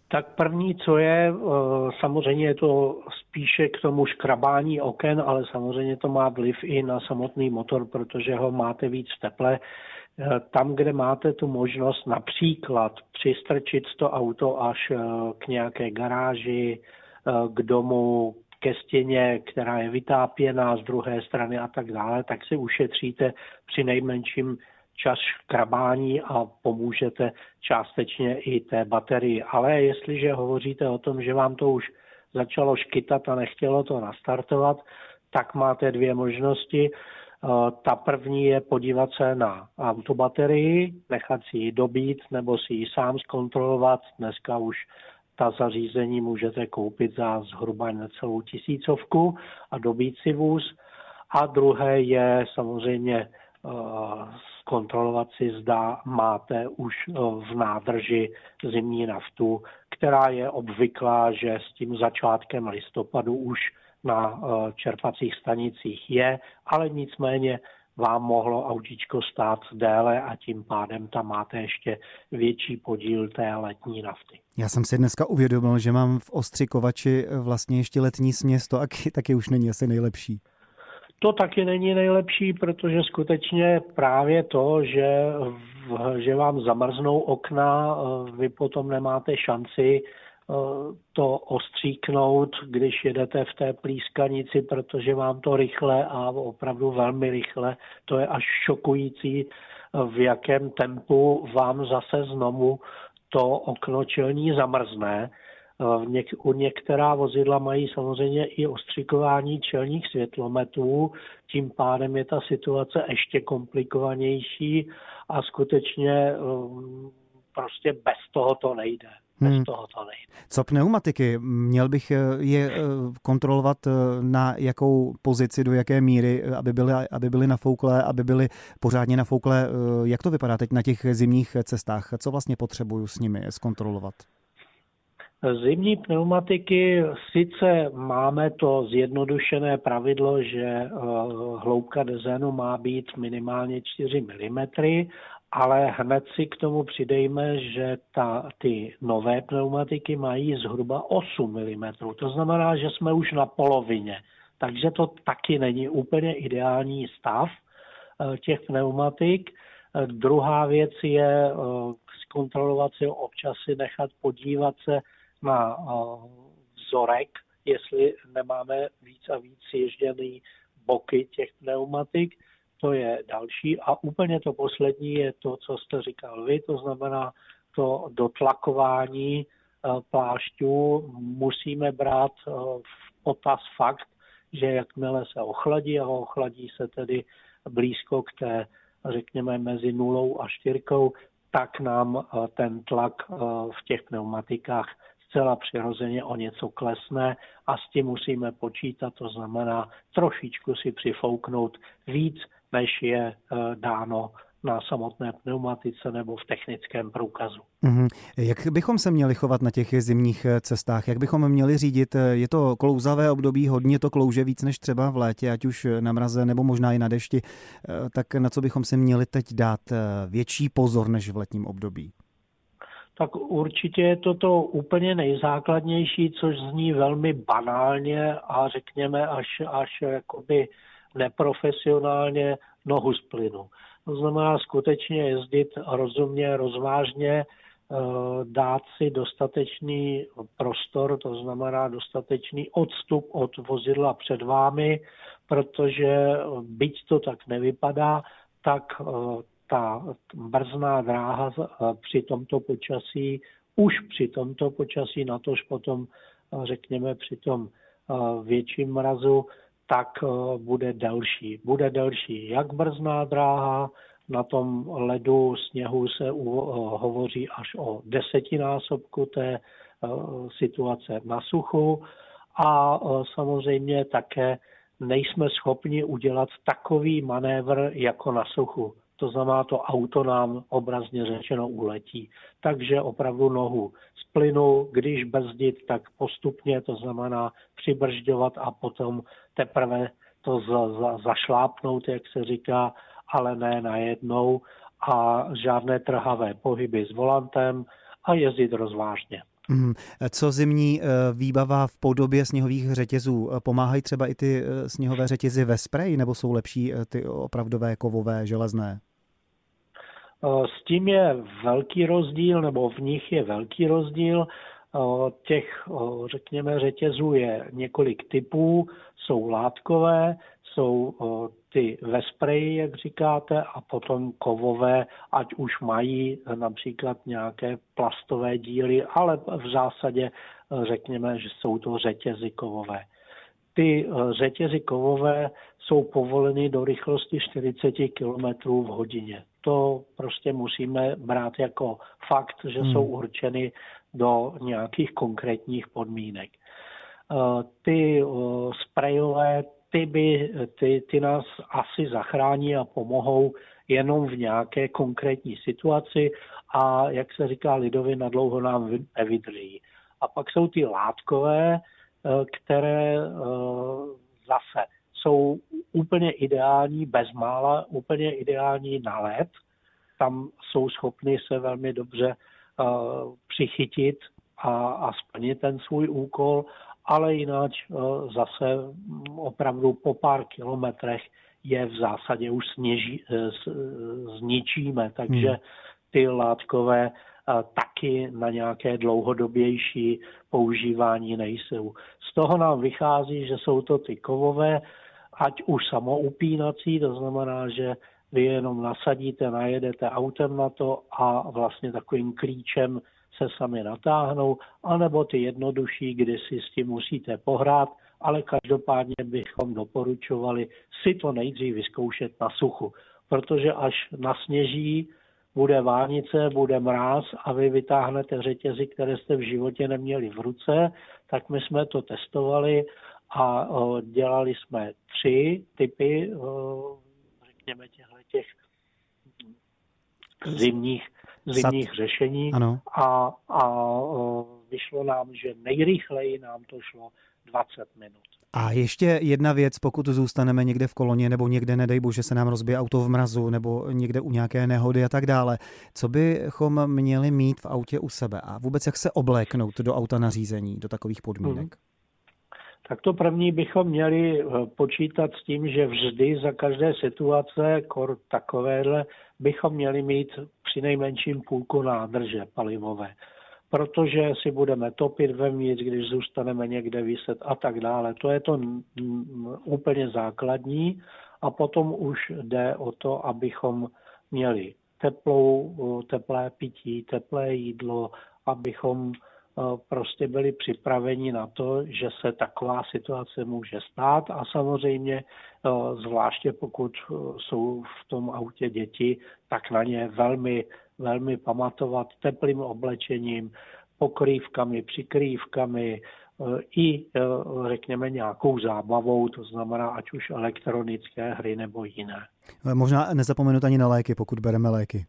Tak první, co je, samozřejmě je to spíše k tomu škrabání oken, ale samozřejmě to má vliv i na samotný motor, protože ho máte víc v teple. Tam, kde máte tu možnost například přistrčit to auto až k nějaké garáži, k domu, ke stěně, která je vytápěná z druhé strany a tak dále, tak si ušetříte při nejmenším čas škrabání a pomůžete částečně i té baterii. Ale jestliže hovoříte o tom, že vám to už začalo škytat a nechtělo to nastartovat, tak máte dvě možnosti. Ta první je podívat se na autobaterii, nechat si ji dobít nebo si ji sám zkontrolovat. Dneska už ta zařízení můžete koupit za zhruba necelou 1000 a dobít si vůz. A druhé je samozřejmě zkontrolovat si, zda máte už v nádrži zimní naftu, která je obvyklá, že s tím začátkem listopadu už na čerpacích stanicích je, ale nicméně vám mohlo autíčko stát déle a tím pádem tam máte ještě větší podíl té letní nafty. Já jsem si dneska uvědomil, že mám v ostřikovači vlastně ještě letní směs, to taky už není asi nejlepší. To taky není nejlepší, protože skutečně právě to, že vám zamrznou okna, vy potom nemáte šanci to ostříknout, když jedete v té plískanici, protože vám to rychle a opravdu velmi rychle, to je až šokující, v jakém tempu vám zase znovu to okno čelní zamrzne. Některá vozidla mají samozřejmě i ostřikování čelních světlometů, tím pádem je ta situace ještě komplikovanější a skutečně prostě bez toho to nejde. Co pneumatiky? Měl bych je kontrolovat na jakou pozici, do jaké míry, aby byly nafouklé, aby byly pořádně nafouklé? Jak to vypadá teď na těch zimních cestách? Co vlastně potřebuju s nimi zkontrolovat? Zimní pneumatiky, sice máme to zjednodušené pravidlo, že hloubka dezénu má být minimálně 4 mm, ale hned si k tomu přidejme, že ty nové pneumatiky mají zhruba 8 mm. To znamená, že jsme už na polovině. Takže to taky není úplně ideální stav těch pneumatik. Druhá věc je zkontrolovat si občas, si nechat podívat se na vzorek, jestli nemáme víc a víc sježděný boky těch pneumatik. To je další. A úplně to poslední je to, co jste říkal vy, to znamená to dotlakování plášťů. Musíme brát v potaz fakt, že jakmile se ochladí, a ochladí se tedy blízko k té, řekněme, mezi 0 a 4, tak nám ten tlak v těch pneumatikách zcela přirozeně o něco klesne a s tím musíme počítat, to znamená trošičku si přifouknout víc, než je dáno na samotné pneumatice nebo v technickém průkazu. Jak bychom se měli chovat na těch zimních cestách? Jak bychom měli řídit? Je to klouzavé období, hodně to klouže víc než třeba v létě, ať už na mraze nebo možná i na dešti. Tak na co bychom se měli teď dát větší pozor než v letním období? Tak určitě je to úplně nejzákladnější, což zní velmi banálně a řekněme až jakoby neprofesionálně, nohu z plynu. To znamená skutečně jezdit rozumně, rozvážně, dát si dostatečný prostor, to znamená dostatečný odstup od vozidla před vámi, protože byť to tak nevypadá, tak ta brzná dráha při tomto počasí, natož potom řekněme při tom větším mrazu, tak bude delší. Bude delší jak brzná dráha, na tom ledu, sněhu se hovoří až o 10násobku té situace na suchu a samozřejmě také nejsme schopni udělat takový manévr jako na suchu. To znamená, to auto nám obrazně řečeno uletí. Takže opravdu nohu z plynu, když brzdit, tak postupně, to znamená přibržďovat a potom teprve to zašlápnout, jak se říká, ale ne najednou a žádné trhavé pohyby s volantem a jezdit rozvážně. Co zimní výbava v podobě sněhových řetězů? Pomáhají třeba i ty sněhové řetězy ve spreji, nebo jsou lepší ty opravdové kovové železné? S tím je velký rozdíl, nebo v nich je velký rozdíl. Těch, řekněme, řetězů je několik typů, jsou látkové, jsou ty ve spreji, jak říkáte, a potom kovové, ať už mají například nějaké plastové díly, ale v zásadě řekněme, že jsou to řetězy kovové. Ty řetězy kovové jsou povoleny do rychlosti 40 km v hodině. To prostě musíme brát jako fakt, že jsou určeny do nějakých konkrétních podmínek. Ty sprejové, ty nás asi zachrání a pomohou jenom v nějaké konkrétní situaci a, jak se říká lidově, nadlouho nám nevydrží. A pak jsou ty látkové, které zase jsou úplně ideální, bezmála, úplně ideální na led. Tam jsou schopni se velmi dobře přichytit a splnit ten svůj úkol, ale jinak zase opravdu po pár kilometrech je v zásadě už zničíme, takže ty látkové taky na nějaké dlouhodobější používání nejsou. Z toho nám vychází, že jsou to ty kovové, ať už samoupínací, to znamená, že vy jenom nasadíte, najedete autem na to a vlastně takovým klíčem se sami natáhnou, anebo ty jednodušší, kdy si s tím musíte pohrát, ale každopádně bychom doporučovali si to nejdřív vyzkoušet na suchu, protože až nasněží, bude vánice, bude mráz a vy vytáhnete řetězy, které jste v životě neměli v ruce, tak my jsme to testovali a dělali jsme 3 typy, řekněme, těch zimních řešení a vyšlo nám, že nejrychleji nám to šlo 20 minut. A ještě jedna věc, pokud zůstaneme někde v koloně nebo někde, nedej bože, se nám rozbije auto v mrazu nebo někde u nějaké nehody a tak dále. Co bychom měli mít v autě u sebe a vůbec jak se obléknout do auta na řízení, do takových podmínek? Tak to první bychom měli počítat s tím, že vždy za každé situace, takovéhle, bychom měli mít přinejmenším půlku nádrže palivové. Protože si budeme topit vevnitř, když zůstaneme někde viset a tak dále. To je to úplně základní a potom už jde o to, abychom měli teplé pití, teplé jídlo, abychom prostě byli připraveni na to, že se taková situace může stát a samozřejmě zvláště pokud jsou v tom autě děti, tak na ně velmi pamatovat teplým oblečením, pokrývkami, přikrývkami i řekněme nějakou zábavou, to znamená ať už elektronické hry nebo jiné. Možná nezapomenout ani na léky, pokud bereme léky.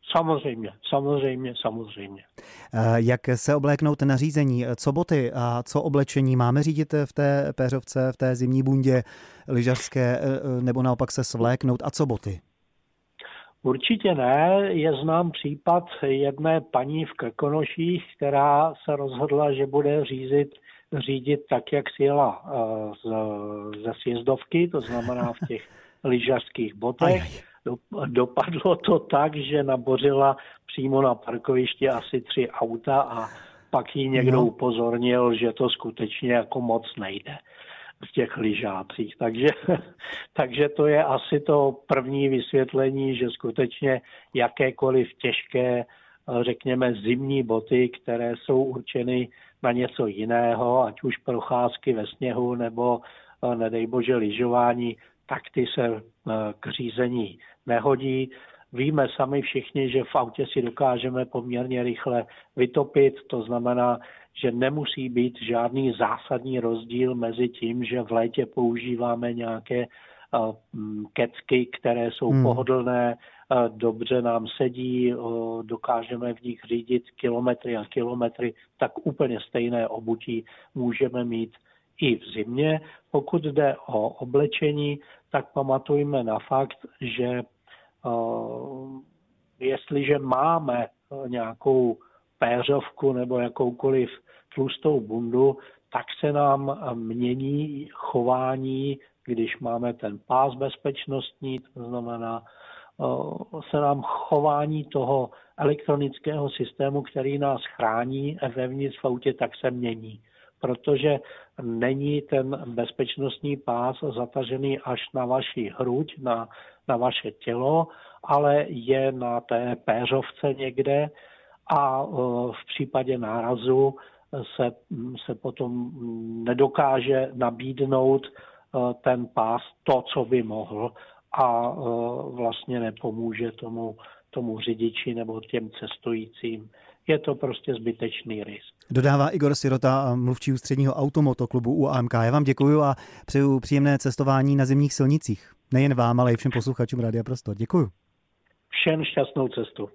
Samozřejmě. Jak se obléknout na řízení? Co boty a co oblečení? Máme řídit v té péřovce, v té zimní bundě lyžařské, nebo naopak se svléknout? A co boty? Určitě ne. Je znám případ jedné paní v Krkonoších, která se rozhodla, že bude řídit tak, jak si jela ze sjezdovky, to znamená v těch lyžařských botech. Dopadlo to tak, že nabořila přímo na parkovišti asi 3 auta a pak jí někdo upozornil, že to skutečně jako moc nejde v těch lyžácích. Takže to je asi to první vysvětlení, že skutečně jakékoliv těžké, řekněme, zimní boty, které jsou určeny na něco jiného, ať už procházky ve sněhu nebo nedej bože lyžování, tak ty se k řízení nehodí. Víme sami všichni, že v autě si dokážeme poměrně rychle vytopit, to znamená, že nemusí být žádný zásadní rozdíl mezi tím, že v létě používáme nějaké kecky, které jsou pohodlné, dobře nám sedí, dokážeme v nich řídit kilometry a kilometry, tak úplně stejné obutí můžeme mít i v zimě. Pokud jde o oblečení, tak pamatujme na fakt, že jestliže máme nějakou péřovku nebo jakoukoliv tlustou bundu, tak se nám mění chování, když máme ten pás bezpečnostní, to znamená, se nám chování toho elektronického systému, který nás chrání vevnitř v autě, tak se mění. Protože není ten bezpečnostní pás zatažený až na vaši hruď, na vaše tělo, ale je na té péřovce někde a v případě nárazu se potom nedokáže nabídnout ten pás to, co by mohl a vlastně nepomůže tomu řidiči nebo těm cestujícím. Je to prostě zbytečný risk. Dodává Igor Sirota, mluvčí Ústředního automotoklubu UAMK. Já vám děkuji a přeju příjemné cestování na zimních silnicích. Nejen vám, ale i všem posluchačům Rádia Prostor. Děkuji. Všem šťastnou cestu.